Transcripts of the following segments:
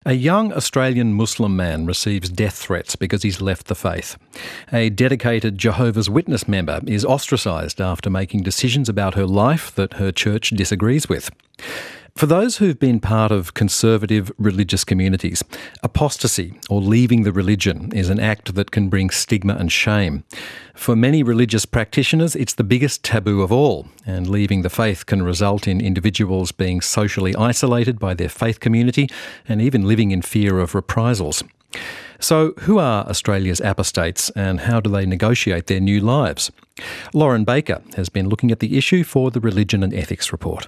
A young Australian Muslim man receives death threats because he's left the faith. A dedicated Jehovah's Witness member is ostracised after making decisions about her life that her church disagrees with. For those who've been part of conservative religious communities, apostasy or leaving the religion is an act that can bring stigma and shame. For many religious practitioners, it's the biggest taboo of all, and leaving the faith can result in individuals being socially isolated by their faith community and even living in fear of reprisals. So who are Australia's apostates and how do they negotiate their new lives? Lauren Baker has been looking at the issue for the Religion and Ethics Report.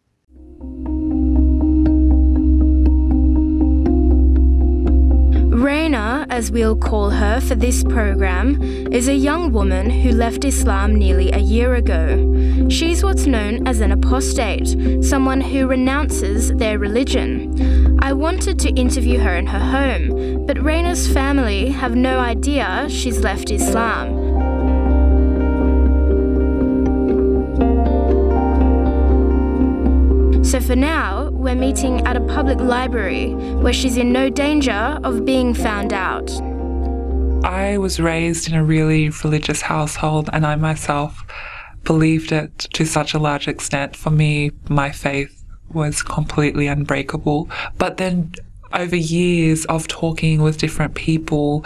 Raina, as we'll call her for this program, is a young woman who left Islam nearly a year ago. She's what's known as an apostate, someone who renounces their religion. I wanted to interview her in her home, but Raina's family have no idea she's left Islam. So for now, we're meeting at a public library where she's in no danger of being found out. I was raised in a really religious household and I myself believed it to such a large extent. For me, my faith was completely unbreakable. But then over years of talking with different people,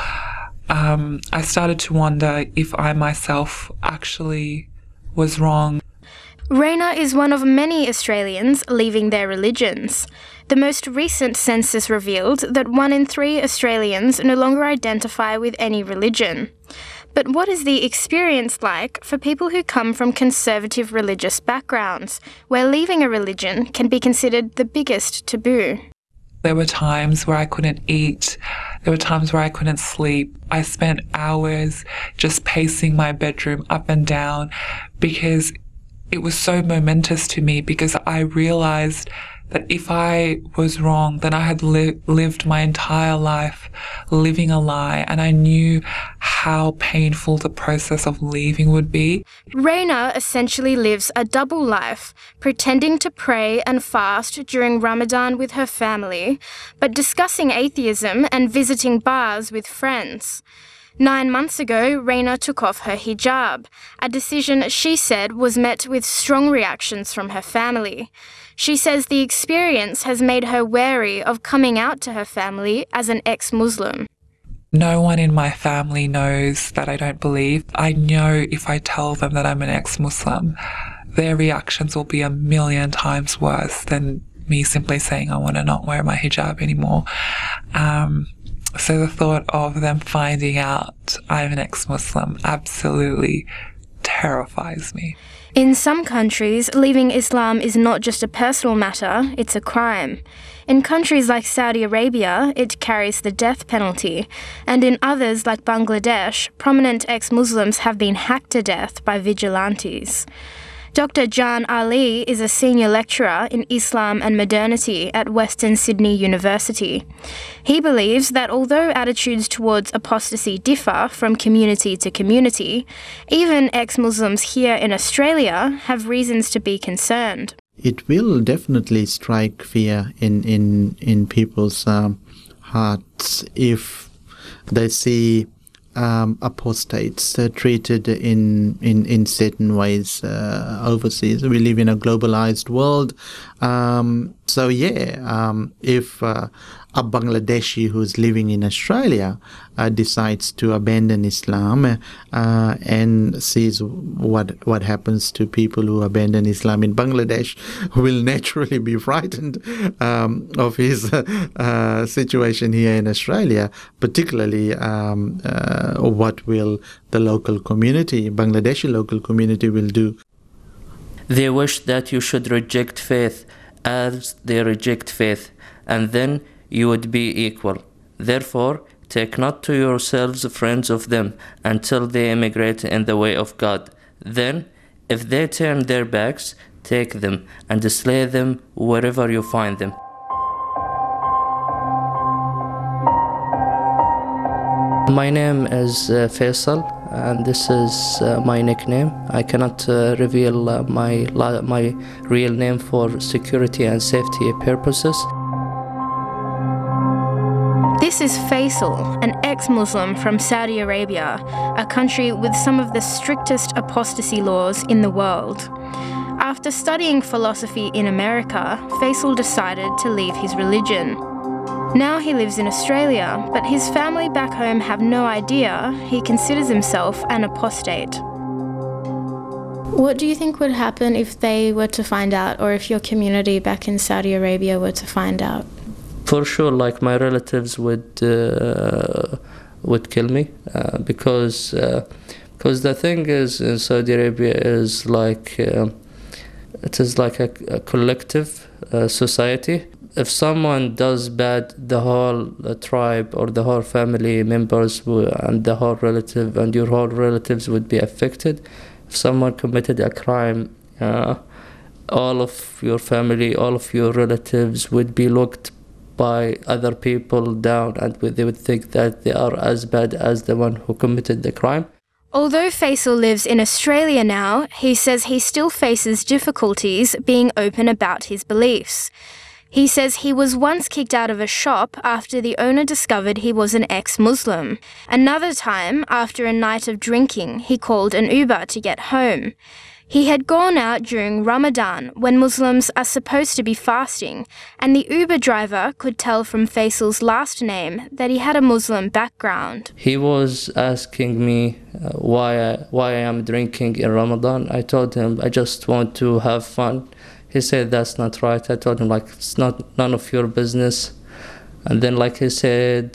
I started to wonder if I myself actually was wrong. Raina is one of many Australians leaving their religions. The most recent census revealed that 1 in 3 Australians no longer identify with any religion. But what is the experience like for people who come from conservative religious backgrounds, where leaving a religion can be considered the biggest taboo? There were times where I couldn't eat. There were times where I couldn't sleep. I spent hours just pacing my bedroom up and down because it was so momentous to me, because I realized that if I was wrong, then I had lived my entire life living a lie, and I knew how painful the process of leaving would be. Raina essentially lives a double life, pretending to pray and fast during Ramadan with her family, but discussing atheism and visiting bars with friends. 9 months ago, Raina took off her hijab, a decision she said was met with strong reactions from her family. She says the experience has made her wary of coming out to her family as an ex-Muslim. No one in my family knows that I don't believe. I know if I tell them that I'm an ex-Muslim, their reactions will be 1,000,000 times worse than me simply saying I want to not wear my hijab anymore. So the thought of them finding out I'm an ex-Muslim absolutely terrifies me. In some countries, leaving Islam is not just a personal matter, it's a crime. In countries like Saudi Arabia, it carries the death penalty, and in others like Bangladesh, prominent ex-Muslims have been hacked to death by vigilantes. Dr. Jan Ali is a senior lecturer in Islam and modernity at Western Sydney University. He believes that although attitudes towards apostasy differ from community to community, even ex-Muslims here in Australia have reasons to be concerned. It will definitely strike fear in people's hearts if they see apostates treated in certain ways overseas. We live in a globalized world. If a Bangladeshi who's living in Australia decides to abandon Islam and sees what happens to people who abandon Islam in Bangladesh, will naturally be frightened of his situation here in Australia, particularly what will the local community, Bangladeshi local community, will do. They wish that you should reject faith as they reject faith, and then you would be equal. Therefore, take not to yourselves friends of them until they emigrate in the way of God. Then, if they turn their backs, take them and slay them wherever you find them. My name is Faisal, and this is my nickname. I cannot reveal my real name for security and safety purposes. This is Faisal, an ex-Muslim from Saudi Arabia, a country with some of the strictest apostasy laws in the world. After studying philosophy in America, Faisal decided to leave his religion. Now he lives in Australia, but his family back home have no idea he considers himself an apostate. What do you think would happen if they were to find out, or if your community back in Saudi Arabia were to find out? For sure, like my relatives would kill me because the thing is in Saudi Arabia is like it is like a collective society. If someone does bad, the whole tribe or the whole family members and the whole relative and your whole relatives would be affected. If someone committed a crime, all of your family, all of your relatives would be looked by other people down, and they would think that they are as bad as the one who committed the crime. Although Faisal lives in Australia now, he says he still faces difficulties being open about his beliefs. He says he was once kicked out of a shop after the owner discovered he was an ex-Muslim. Another time, after a night of drinking, he called an Uber to get home. He had gone out during Ramadan, when Muslims are supposed to be fasting, and the Uber driver could tell from Faisal's last name that he had a Muslim background. He was asking me why I am drinking in Ramadan. I told him I just want to have fun. He said that's not right. I told him like it's none of your business. And then like he said,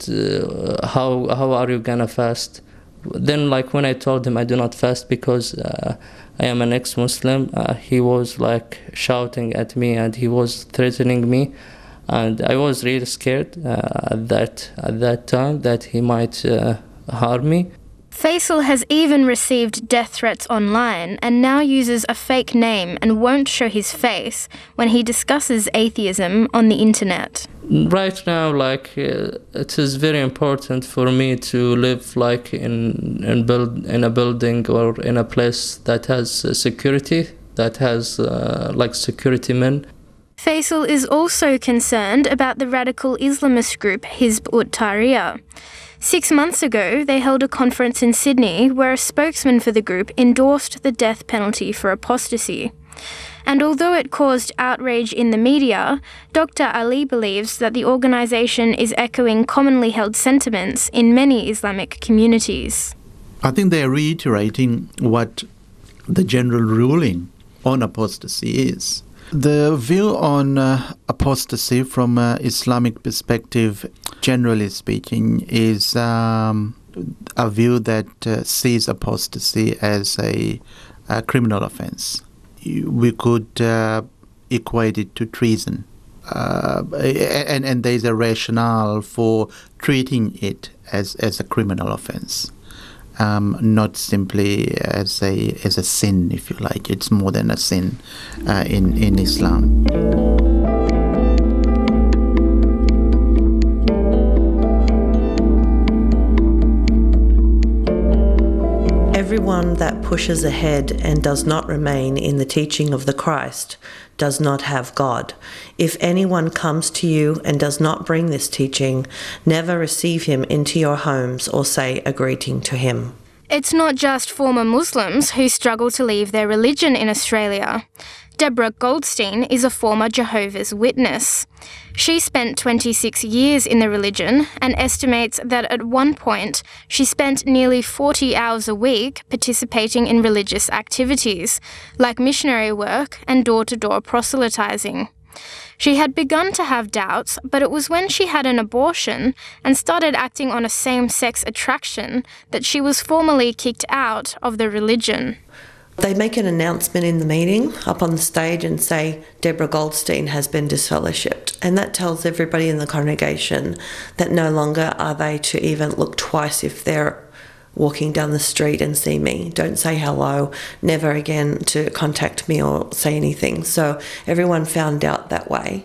how are you gonna fast? Then like when I told him I do not fast because I am an ex-Muslim, he was like shouting at me and he was threatening me, and I was really scared at that time that he might harm me. Faisal has even received death threats online and now uses a fake name and won't show his face when he discusses atheism on the internet. Right now, like it is very important for me to live like in a building or in a place that has security, that has like security men. Faisal is also concerned about the radical Islamist group Hizb ut-Tahrir. 6 months ago, they held a conference in Sydney where a spokesman for the group endorsed the death penalty for apostasy. And although it caused outrage in the media, Dr. Ali believes that the organisation is echoing commonly held sentiments in many Islamic communities. I think they're reiterating what the general ruling on apostasy is. The view on apostasy from an Islamic perspective, generally speaking, is a view that sees apostasy as a criminal offence. We could equate it to treason. And there's a rationale for treating it as a criminal offence. Not simply as a sin, if you like. It's more than a sin in Islam. Everyone that pushes ahead and does not remain in the teaching of the Christ does not have God. If anyone comes to you and does not bring this teaching, never receive him into your homes or say a greeting to him. It's not just former Muslims who struggle to leave their religion in Australia. Deborah Goldstein is a former Jehovah's Witness. She spent 26 years in the religion and estimates that at one point she spent nearly 40 hours a week participating in religious activities, like missionary work and door-to-door proselytizing. She had begun to have doubts, but it was when she had an abortion and started acting on a same-sex attraction that she was formally kicked out of the religion. They make an announcement in the meeting up on the stage and say, Deborah Goldstein has been disfellowshipped. And that tells everybody in the congregation that no longer are they to even look twice if they're walking down the street and see me. Don't say hello, never again to contact me or say anything. So everyone found out that way.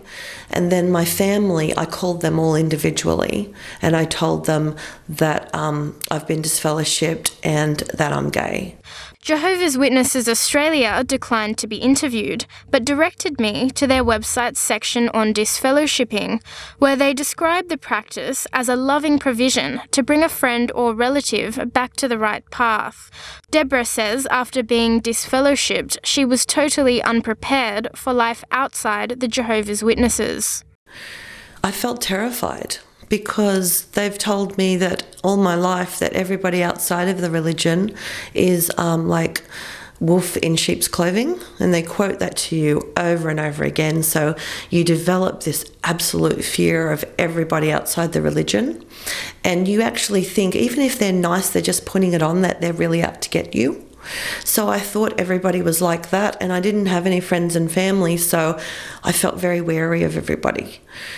And then my family, I called them all individually and I told them that I've been disfellowshipped and that I'm gay. Jehovah's Witnesses Australia declined to be interviewed, but directed me to their website's section on disfellowshipping, where they describe the practice as a loving provision to bring a friend or relative back to the right path. Deborah says after being disfellowshipped, she was totally unprepared for life outside the Jehovah's Witnesses. I felt terrified, because they've told me that all my life that everybody outside of the religion is like wolf in sheep's clothing, and they quote that to you over and over again. So you develop this absolute fear of everybody outside the religion, and you actually think even if they're nice, they're just putting it on that they're really out to get you. So I thought everybody was like that, and I didn't have any friends and family, so I felt very wary of everybody.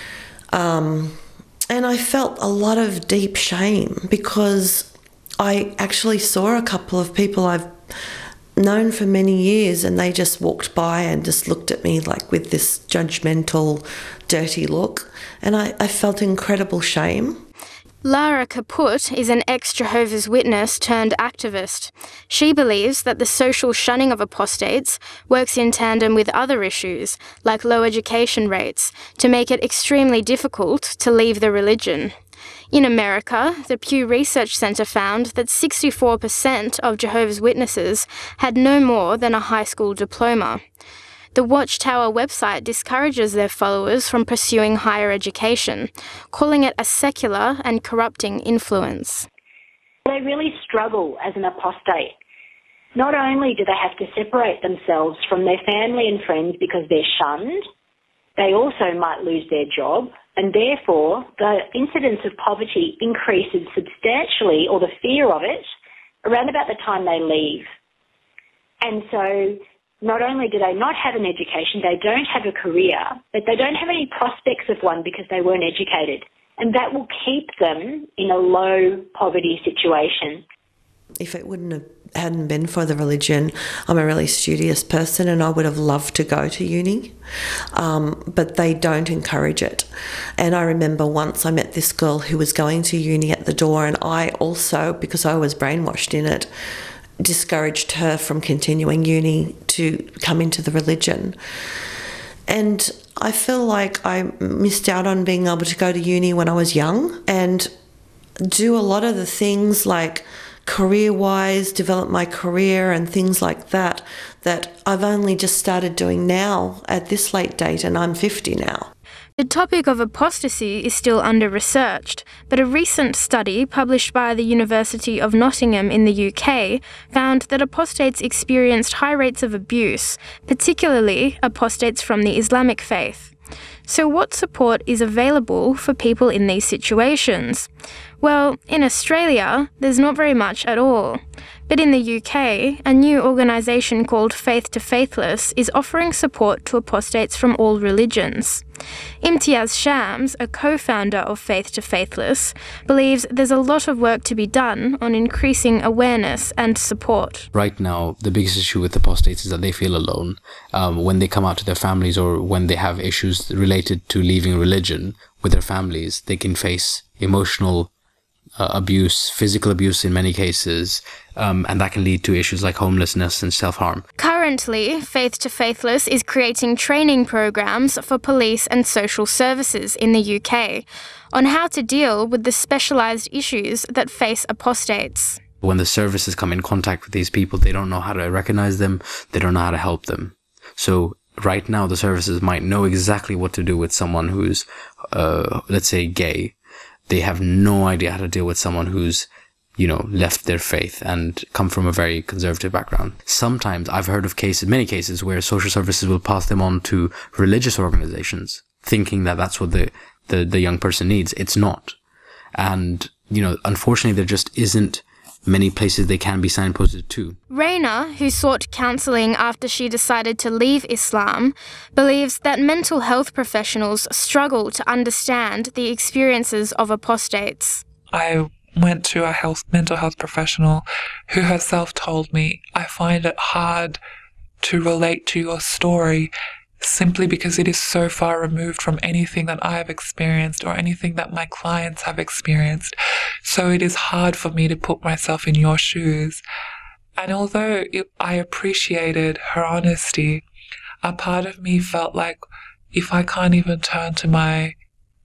And I felt a lot of deep shame because I actually saw a couple of people I've known for many years and they just walked by and just looked at me like with this judgmental, dirty look. And I felt incredible shame. Lara Kaput is an ex-Jehovah's Witness turned activist. She believes that the social shunning of apostates works in tandem with other issues, like low education rates, to make it extremely difficult to leave the religion. In America, the Pew Research Center found that 64% of Jehovah's Witnesses had no more than a high school diploma. The Watchtower website discourages their followers from pursuing higher education, calling it a secular and corrupting influence. They really struggle as an apostate. Not only do they have to separate themselves from their family and friends because they're shunned, they also might lose their job, and therefore the incidence of poverty increases substantially, or the fear of it, around about the time they leave. And so not only do they not have an education, they don't have a career, but they don't have any prospects of one because they weren't educated. And that will keep them in a low poverty situation. If it hadn't been for the religion, I'm a really studious person and I would have loved to go to uni, but they don't encourage it. And I remember once I met this girl who was going to uni at the door, and I also, because I was brainwashed in it, discouraged her from continuing uni to come into the religion. And I feel like I missed out on being able to go to uni when I was young and do a lot of the things like career-wise, develop my career and things like that, that I've only just started doing now at this late date, and I'm 50 now. The topic of apostasy is still under-researched, but a recent study published by the University of Nottingham in the UK found that apostates experienced high rates of abuse, particularly apostates from the Islamic faith. So what support is available for people in these situations? Well, in Australia, there's not very much at all. But in the UK, a new organisation called Faith to Faithless is offering support to apostates from all religions. Imtiaz Shams, a co-founder of Faith to Faithless, believes there's a lot of work to be done on increasing awareness and support. Right now, the biggest issue with apostates is that they feel alone. When they come out to their families or when they have issues related to leaving religion with their families, they can face emotional abuse, physical abuse in many cases, and that can lead to issues like homelessness and self-harm. Currently, Faith to Faithless is creating training programs for police and social services in the UK on how to deal with the specialised issues that face apostates. When the services come in contact with these people, they don't know how to recognise them, they don't know how to help them. So right now, the services might know exactly what to do with someone who's, let's say, gay. They have no idea how to deal with someone who's, left their faith and come from a very conservative background. Sometimes I've heard of many cases where social services will pass them on to religious organizations, thinking that that's what the young person needs. It's not. And, unfortunately, there just isn't many places they can be signposted to. Raina, who sought counselling after she decided to leave Islam, believes that mental health professionals struggle to understand the experiences of apostates. I went to a mental health professional who herself told me, I find it hard to relate to your story simply because it is so far removed from anything that I have experienced or anything that my clients have experienced. So it is hard for me to put myself in your shoes. And although I appreciated her honesty, a part of me felt like if I can't even turn to my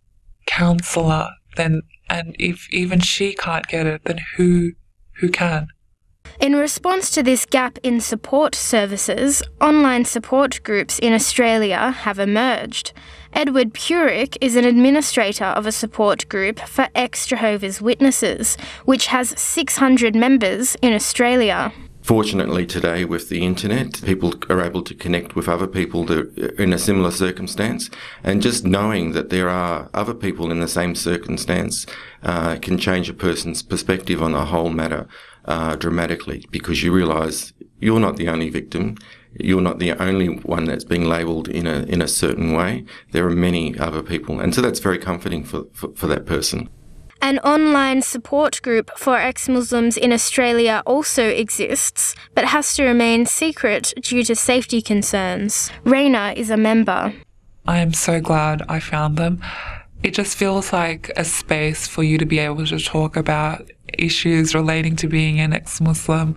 counselor, then, and if even she can't get it, then who can? In response to this gap in support services, online support groups in Australia have emerged. Edward Purick is an administrator of a support group for ex-Jehovah's Witnesses, which has 600 members in Australia. Fortunately today with the internet, people are able to connect with other people that are in a similar circumstance, and just knowing that there are other people in the same circumstance can change a person's perspective on the whole matter dramatically, because you realise you're not the only victim, you're not the only one that's being labelled in a certain way. There are many other people, and so that's very comforting for that person. An online support group for ex-Muslims in Australia also exists, but has to remain secret due to safety concerns. Raina is a member. I am so glad I found them. It just feels like a space for you to be able to talk about issues relating to being an ex-Muslim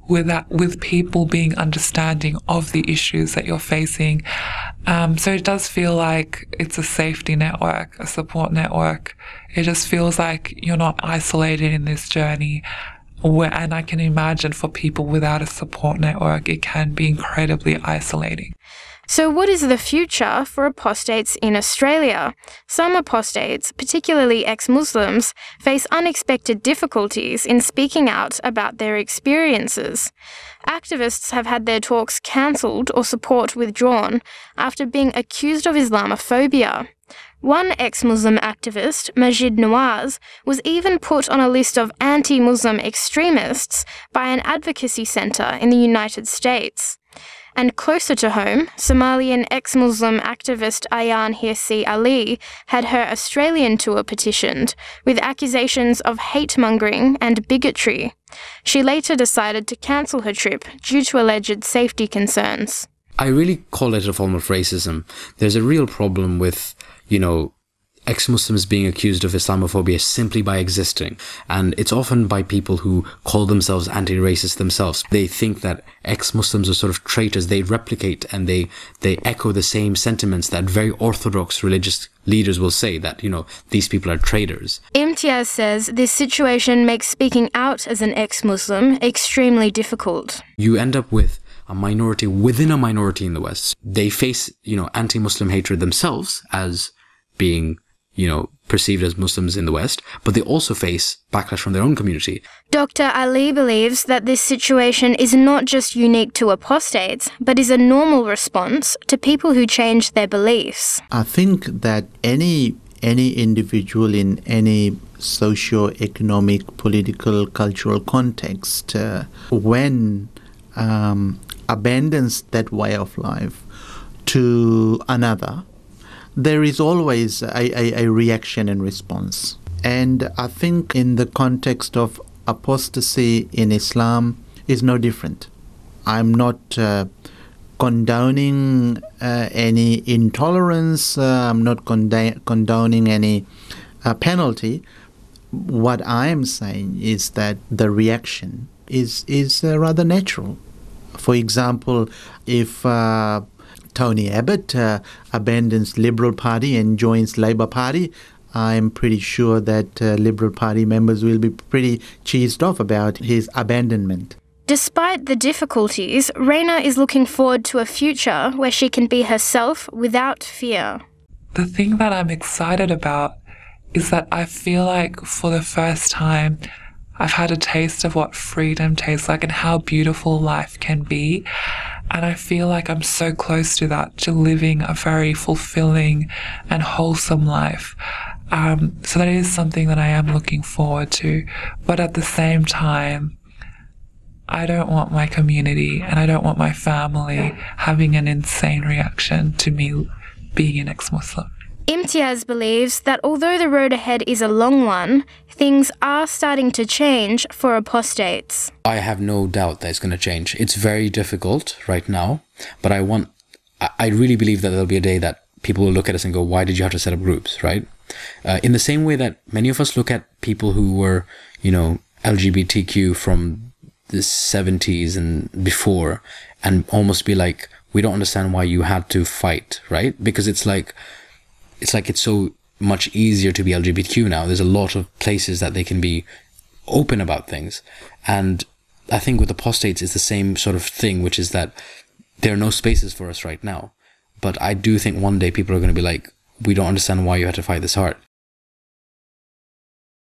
with people being understanding of the issues that you're facing. So it does feel like it's a safety network, a support network. It just feels like you're not isolated in this journey. And I can imagine for people without a support network, it can be incredibly isolating. So what is the future for apostates in Australia? Some apostates, particularly ex-Muslims, face unexpected difficulties in speaking out about their experiences. Activists have had their talks cancelled or support withdrawn after being accused of Islamophobia. One ex-Muslim activist, Majid Nawaz, was even put on a list of anti-Muslim extremists by an advocacy centre in the United States. And closer to home, Somalian ex-Muslim activist Ayaan Hirsi Ali had her Australian tour petitioned, with accusations of hate-mongering and bigotry. She later decided to cancel her trip due to alleged safety concerns. I really call it a form of racism. There's a real problem with, ex-Muslims being accused of Islamophobia simply by existing. And it's often by people who call themselves anti-racist themselves. They think that ex-Muslims are sort of traitors. They replicate and they echo the same sentiments that very orthodox religious leaders will say, that, these people are traitors. Imtiaz says this situation makes speaking out as an ex-Muslim extremely difficult. You end up with a minority within a minority in the West. They face, anti-Muslim hatred themselves as being perceived as Muslims in the West, but they also face backlash from their own community. Dr. Ali believes that this situation is not just unique to apostates, but is a normal response to people who change their beliefs. I think that any individual in any socio-economic, political, cultural context, when abandons that way of life to another, there is always a reaction and response. And I think in the context of apostasy in Islam is no different. I'm not condoning any intolerance. I'm not condoning any penalty. What I am saying is that the reaction is rather natural. For example, if Tony Abbott abandons Liberal Party and joins Labor Party, I'm pretty sure that Liberal Party members will be pretty cheesed off about his abandonment. Despite the difficulties, Raina is looking forward to a future where she can be herself without fear. The thing that I'm excited about is that I feel like for the first time I've had a taste of what freedom tastes like and how beautiful life can be. And I feel like I'm so close to that, to living a very fulfilling and wholesome life. So that is something that I am looking forward to. But at the same time, I don't want my community and I don't want my family having an insane reaction to me being an ex-Muslim. Imtiaz believes that although the road ahead is a long one, things are starting to change for apostates. I have no doubt that it's going to change. It's very difficult right now, but I want I really believe that there'll be a day that people will look at us and go, why did you have to set up groups, right? In the same way that many of us look at people who were, LGBTQ from the 70s and before and almost be like, we don't understand why you had to fight, right? Because it's so much easier to be LGBTQ now. There's a lot of places that they can be open about things. And I think with apostates, it's the same sort of thing, which is that there are no spaces for us right now. But I do think one day people are going to be like, we don't understand why you had to fight this hard.